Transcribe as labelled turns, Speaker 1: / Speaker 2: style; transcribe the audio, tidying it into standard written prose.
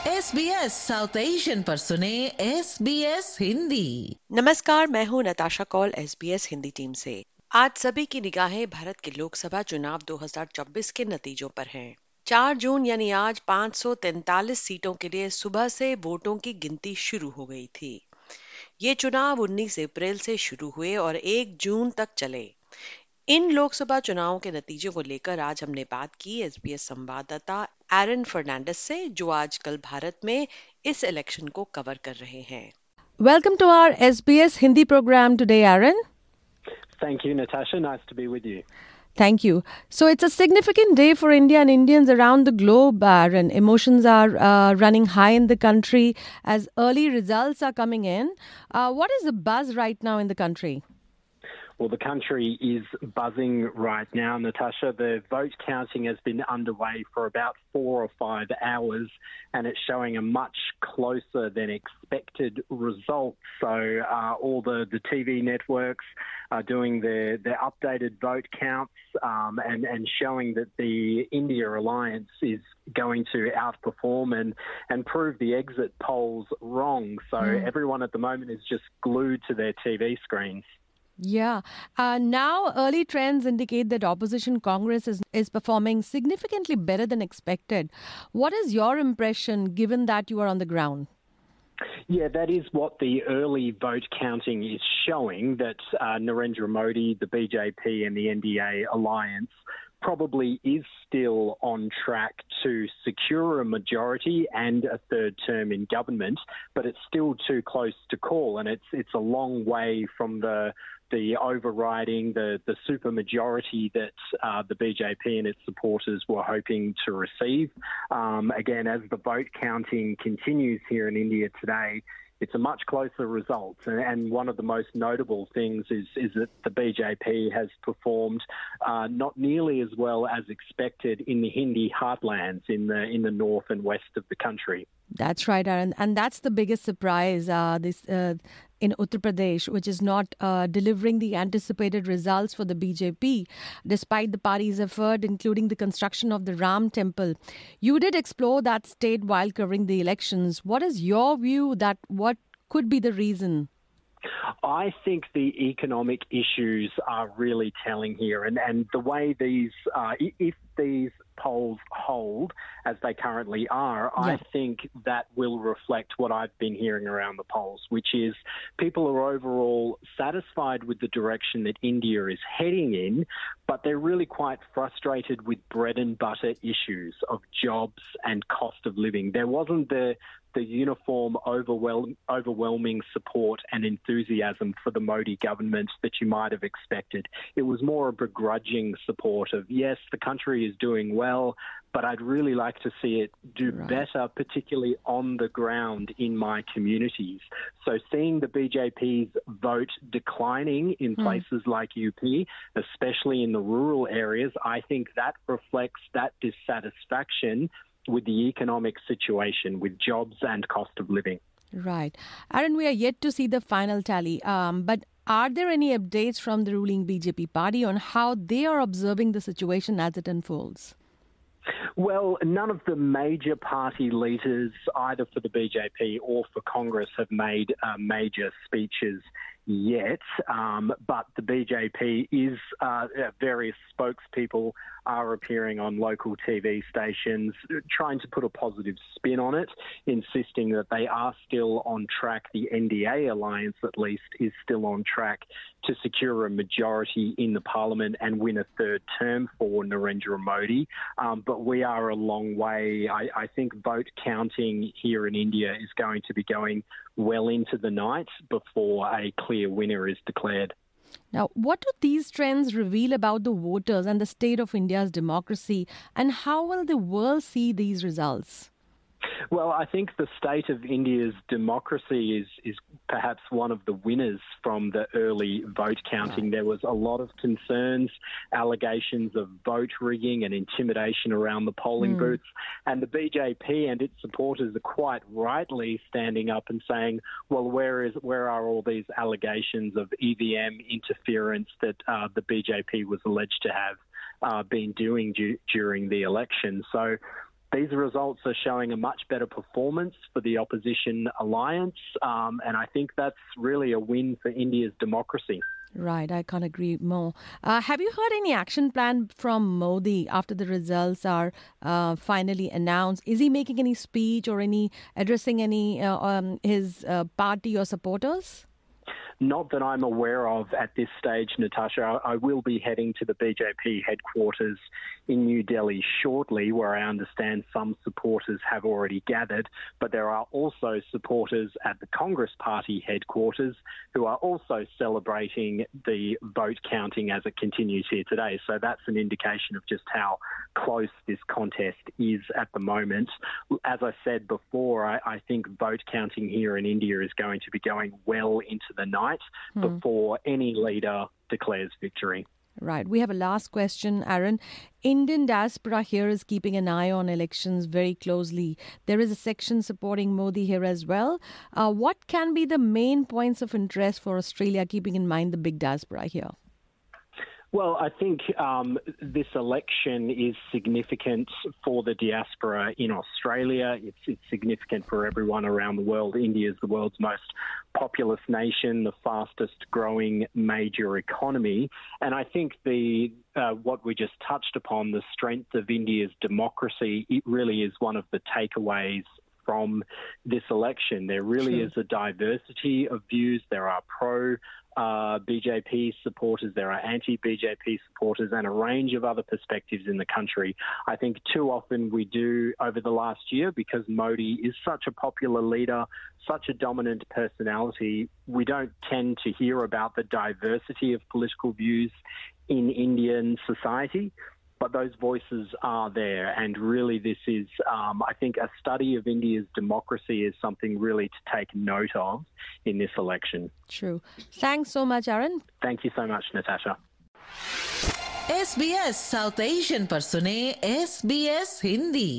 Speaker 1: SBS South Asian पर सुने SBS Hindi.
Speaker 2: नमस्कार, मैं हूं नताशा कौल SBS हिंदी टीम से। आज सभी की निगाहें भारत के लोकसभा चुनाव 2024 के नतीजों पर हैं। 4 जून यानी आज 543 सीटों के लिए सुबह से वोटों की गिनती शुरू हो गई थी। ये चुनाव 19 अप्रैल से शुरू हुए और 1 जून तक चले। इन लोकसभा चुनावों के नतीजों को लेकर आज हमने बात की SBS संवाददाता एरन फर्नांडिस से, जो आजकल भारत में इस इलेक्शन को कवर कर रहे हैं।
Speaker 3: Welcome to our SBS Hindi program today, Aaron.
Speaker 4: Thank you, Natasha. Nice to be with you.
Speaker 3: Thank you. So it's a significant day for India and Indians around the globe, Aaron. Emotions are running high in the country as early results are coming in. What is the buzz right now in the country?
Speaker 4: Well, the country is buzzing right now, Natasha. The vote counting has been underway for about 4 or 5 hours, and it's showing a much closer than expected result. So all the TV networks are doing their updated vote counts and showing that the India alliance is going to outperform and prove the exit polls wrong. So everyone at the moment is just glued to their TV screens.
Speaker 3: Yeah. Now, early trends indicate that opposition Congress is performing significantly better than expected. What is your impression, given that you are on the ground?
Speaker 4: Yeah, that is what the early vote counting is showing, that Narendra Modi, the BJP and the NDA alliance probably is still on track to secure a majority and a third term in government, but it's still too close to call, and it's a long way from the overriding, the supermajority that the BJP and its supporters were hoping to receive. Again, as the vote counting continues here in India today, it's a much closer result. And one of the most notable things is that the BJP has performed not nearly as well as expected in the Hindi heartlands in the north and west of the country.
Speaker 3: That's right, Aaron. And that's the biggest surprise in Uttar Pradesh, which is not delivering the anticipated results for the BJP, despite the party's effort, including the construction of the Ram Temple. You did explore that state while covering the elections. What is your view that what could be the reason?
Speaker 4: I think the economic issues are really telling here, and the way these, if these polls hold as they currently are, I think that will reflect what I've been hearing around the polls, which is people are overall satisfied with the direction that India is heading in, but they're really quite frustrated with bread and butter issues of jobs and cost of living. There wasn't the uniform overwhelming support and enthusiasm for the Modi government that you might have expected. It was more a begrudging support of, yes, the country is doing well, but I'd really like to see it do better, particularly on the ground in my communities. So seeing the BJP's vote declining in places like UP, especially in the rural areas, I think that reflects that dissatisfaction with the economic situation, with jobs and cost of living.
Speaker 3: Right. Aaron, we are yet to see the final tally, but are there any updates from the ruling BJP party on how they are observing the situation as it unfolds?
Speaker 4: Well, none of the major party leaders, either for the BJP or for Congress, have made major speeches yet, but the BJP is, various spokespeople are appearing on local TV stations, trying to put a positive spin on it, insisting that they are still on track. The NDA alliance, at least, is still on track to secure a majority in the parliament and win a third term for Narendra Modi. But we are a long way. I think vote counting here in India is going to be going well into the night before a clear winner is declared.
Speaker 3: Now, what do these trends reveal about the voters and the state of India's democracy, and how will the world see these results?
Speaker 4: Well, I think the state of India's democracy is perhaps one of the winners from the early vote counting. There was a lot of concerns, allegations of vote rigging and intimidation around the polling booths. And the BJP and its supporters are quite rightly standing up and saying, well, where are all these allegations of EVM interference that the BJP was alleged to have been doing during the election? So these results are showing a much better performance for the opposition alliance, and I think that's really a win for India's democracy.
Speaker 3: Right, I can't agree more. Have you heard any action plan from Modi after the results are finally announced? Is he making any speech or addressing any his party or supporters?
Speaker 4: Not that I'm aware of at this stage, Natasha. I will be heading to the BJP headquarters in New Delhi shortly, where I understand some supporters have already gathered, but there are also supporters at the Congress Party headquarters who are also celebrating the vote counting as it continues here today. So that's an indication of just how close this contest is at the moment. As I said before, I think vote counting here in India is going to be going well into the night before any leader declares victory.
Speaker 3: Right. We have a last question, Aaron. Indian diaspora here is keeping an eye on elections very closely. There is a section supporting Modi here as well. What can be the main points of interest for Australia, keeping in mind the big diaspora here?
Speaker 4: Well, I think this election is significant for the diaspora in Australia. It's significant for everyone around the world. India is the world's most populous nation, the fastest growing major economy. And I think what we just touched upon, the strength of India's democracy, it really is one of the takeaways from this election. There really is a diversity of views. There are pro-BJP supporters, there are anti-BJP supporters, and a range of other perspectives in the country. I think too often we do over the last year, because Modi is such a popular leader, such a dominant personality, we don't tend to hear about the diversity of political views in Indian society. But those voices are there, and really this is, I think, a study of India's democracy is something really to take note of in this election.
Speaker 3: True. Thanks so much, Aaron.
Speaker 4: Thank you so much, Natasha.
Speaker 1: SBS South Asian पर सुने SBS Hindi.